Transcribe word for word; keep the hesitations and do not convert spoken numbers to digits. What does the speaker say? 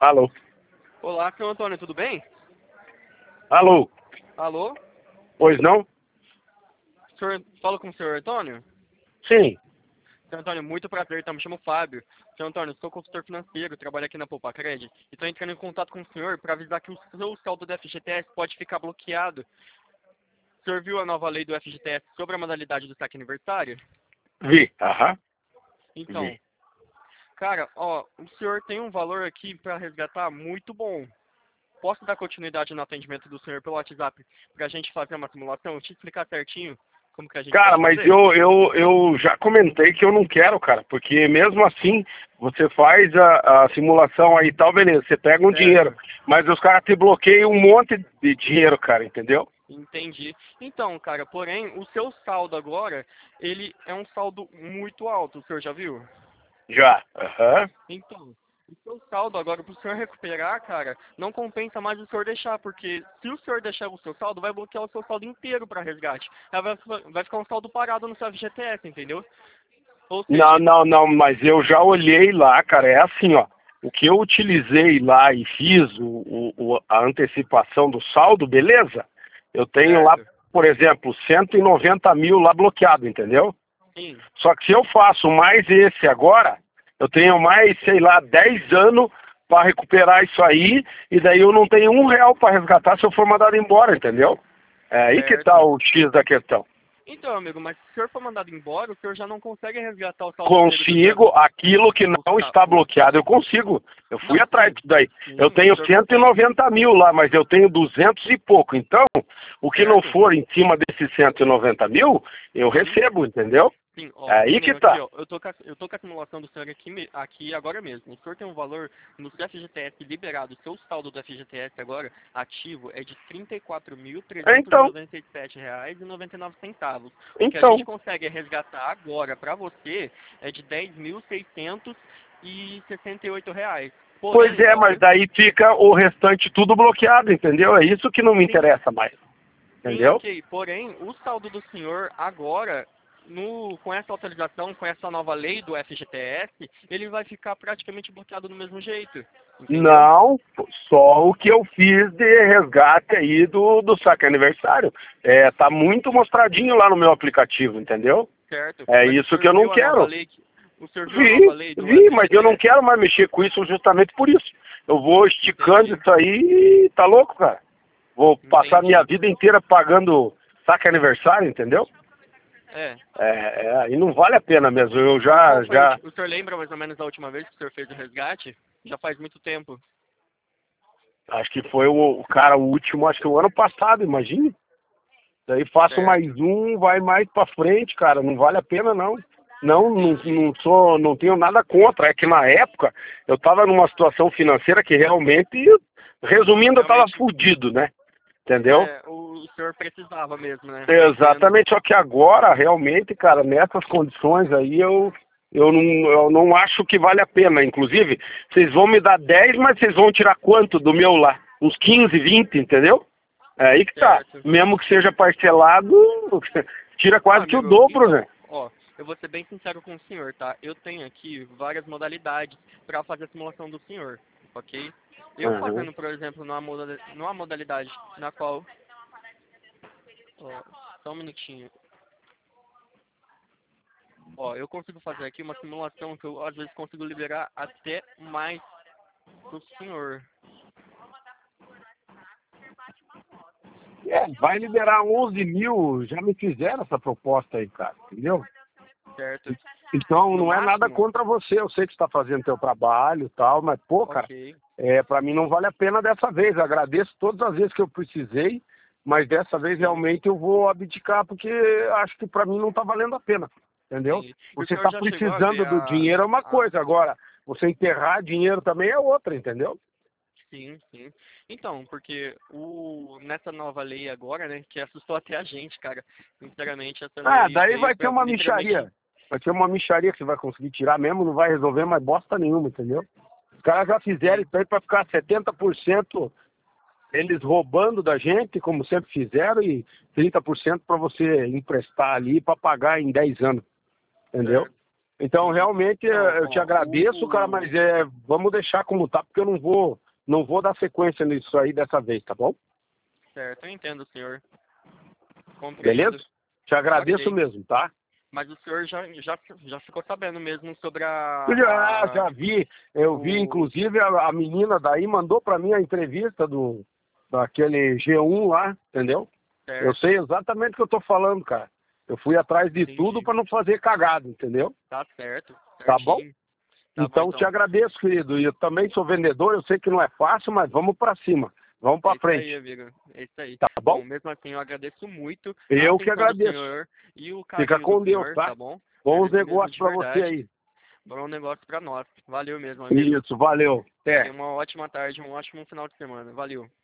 Alô? Olá, senhor Antônio, tudo bem? Alô? Alô? Pois não? Senhor, falo com o senhor Antônio? Sim. Senhor Antônio, muito prazer, tá? Me chamo Fábio. Senhor Antônio, sou consultor financeiro, trabalho aqui na Poupa Credit e estou entrando em contato com o senhor para avisar que o seu saldo do F G T S pode ficar bloqueado. O senhor viu a nova lei do F G T S sobre a modalidade do saque aniversário? Vi. Aham. Então, Vi. cara, ó, o senhor tem um valor aqui para resgatar muito bom. Posso dar continuidade no atendimento do senhor pelo WhatsApp para a gente fazer uma simulação? Te explicar certinho como que a gente Cara, pode mas fazer? eu, eu, eu já comentei que eu não quero, cara, porque mesmo assim, você faz a, a simulação aí e tal, beleza, você pega um dinheiro, Certo. mas os caras te bloqueiam um monte de dinheiro, cara, entendeu? Entendi. Então, cara, porém, o seu saldo agora, ele é um saldo muito alto, o senhor já viu? Já. Aham. Então, o seu saldo agora, para o senhor recuperar, cara, não compensa mais o senhor deixar, porque se o senhor deixar o seu saldo, vai bloquear o seu saldo inteiro para resgate. Aí vai, vai ficar um saldo parado no seu F G T S, entendeu? Ou Não, seja, não, não, mas eu já olhei lá, cara, é assim, ó. O que eu utilizei lá e fiz o, o, a antecipação do saldo, beleza? Eu tenho lá, certo, por exemplo, cento e noventa mil lá bloqueado, entendeu? sim, Só que se eu faço mais esse agora, eu tenho mais, sei lá, dez anos para recuperar isso aí, e daí eu não tenho um real para resgatar se eu for mandado embora, entendeu? É aí que tá certo. o X da questão. Então, amigo, mas se o senhor for mandado embora, o senhor já não consegue resgatar o saldo inteiro do seu... Consigo aquilo que O, não sa- está o, bloqueado, eu consigo. Eu fui não, atrás sim, disso daí. Eu sim, o tenho senhor cento e consegue, noventa mil lá, mas eu tenho duzentos e pouco. Então, o que não certo? for em cima desses cento e noventa mil, eu Sim. recebo, entendeu? Sim, É ó, que aí nem que aqui, tá. ó, eu tô com a, eu tô com a simulação do senhor aqui, me- aqui agora mesmo. O senhor tem um valor no seu F G T S liberado, o seu saldo do F G T S agora ativo é de trinta e quatro mil trezentos e Então, noventa e sete reais e noventa e nove centavos. O que a gente então. consegue resgatar agora para você é de dez mil seiscentos e sessenta e oito reais. Pois Porém, é, mas olha, daí fica o restante tudo bloqueado, entendeu? É isso que não me sim, interessa mais, sim, entendeu? ok. Porém, o saldo do senhor agora, no, com essa atualização, com essa nova lei do F G T S, ele vai ficar praticamente bloqueado do mesmo jeito. Entendeu? Não, só o que eu fiz de resgate aí do, do saque aniversário. É, tá muito mostradinho lá no meu aplicativo, entendeu? Certo. É Mas o isso que senhor eu não viu a nova quero. lei? que- O senhor viu a nova Vi, lei do vi, mas eu não F G T S? quero mais mexer com isso justamente por isso. Eu vou esticando Entendi. isso aí e tá louco, cara. Vou passar a minha Entendi. vida inteira pagando saque aniversário, entendeu? É. É, é, e não vale a pena mesmo. Eu E qual já, foi a já, última? O senhor lembra mais ou menos a última vez que o senhor fez o resgate? Já faz muito tempo. acho que foi o, o cara, o último, acho que o ano passado, imagine. Daí faço mais Certo. um, vai mais pra frente, cara. Não vale a pena, não. Não, não, Entendi. não sou, não tenho nada contra. É que na época eu tava numa situação financeira que realmente, resumindo, eu tava Realmente, fudido, né? Entendeu? é, o, o senhor precisava mesmo, né? Eu entendo. Exatamente, só que agora, realmente, cara, nessas condições aí, eu, eu, não, eu não acho que vale a pena. Inclusive, vocês vão me dar dez, mas vocês vão tirar quanto do meu lá? Uns quinze, vinte, entendeu? É aí que tá. Certo. Mesmo que seja parcelado, tira Ah, quase que o amigo, dobro, né? então, ó, eu vou ser bem sincero com o senhor, tá? Eu tenho aqui várias modalidades para fazer a simulação do senhor, ok? Eu Uhum. fazendo, por exemplo, numa moda- numa modalidade na qual... Ó, só um minutinho. Ó, eu consigo fazer aqui uma simulação que eu, às vezes, consigo liberar até mais pro senhor, É, vai liberar onze mil, já me fizeram essa proposta aí, cara, entendeu? certo? Então No não é nada máximo? contra você, eu sei que você está fazendo teu trabalho e tal, mas pô, cara, Ok. é, para mim não vale a pena dessa vez. Eu agradeço todas as vezes que eu precisei, mas dessa vez Sim, realmente eu vou abdicar porque acho que para mim não está valendo a pena, entendeu? entendi. E o Você senhor está já chegou a ver precisando do a, dinheiro é uma a coisa, agora você enterrar dinheiro também é outra, entendeu? sim, sim. Então, porque o, nessa nova lei agora, né, que assustou até a gente, cara. Sinceramente, essa Ah, lei daí veio vai ter pra uma literalmente. mixaria. Vai ter uma mixaria que você vai conseguir tirar mesmo, não vai resolver mais bosta nenhuma, entendeu? Os caras já fizeram Sim, isso aí para ficar setenta por cento eles roubando da gente, como sempre fizeram, e trinta por cento para você emprestar ali para pagar em dez anos, entendeu? certo. Então, realmente, Não, eu te ó, agradeço, o- cara, mas é, vamos deixar como tá, porque eu não vou, não vou dar sequência nisso aí dessa vez, tá bom? Certo, eu entendo, senhor. Compreendo. Beleza? Te agradeço Ok. mesmo, tá? Mas o senhor já, já, já ficou sabendo mesmo sobre a... Já, a já vi. Eu vi, o... inclusive, a, a menina daí mandou pra mim a entrevista do daquele G um lá, entendeu? Eu Certo, sei exatamente o que eu tô falando, cara. Eu fui atrás de tudo entendi. pra não fazer cagada, entendeu? Tá certo, Tá bom? certinho. Tá bom, Então, te então. agradeço, querido. E eu também sou vendedor, eu sei que não é fácil, mas vamos pra cima. Vamos É pra isso aí, frente. amigo. É isso aí. Tá bom? Bom, mesmo assim, eu agradeço muito a Eu que atenção do agradeço. senhor e o Fica carinho do com Deus, senhor, tá? tá bom? Bons Agradeço mesmo negócios de pra você verdade. aí. Bom negócio pra nós. Valeu mesmo, amigo. Isso, valeu. Até. Tenha uma ótima tarde, um ótimo final de semana. Valeu.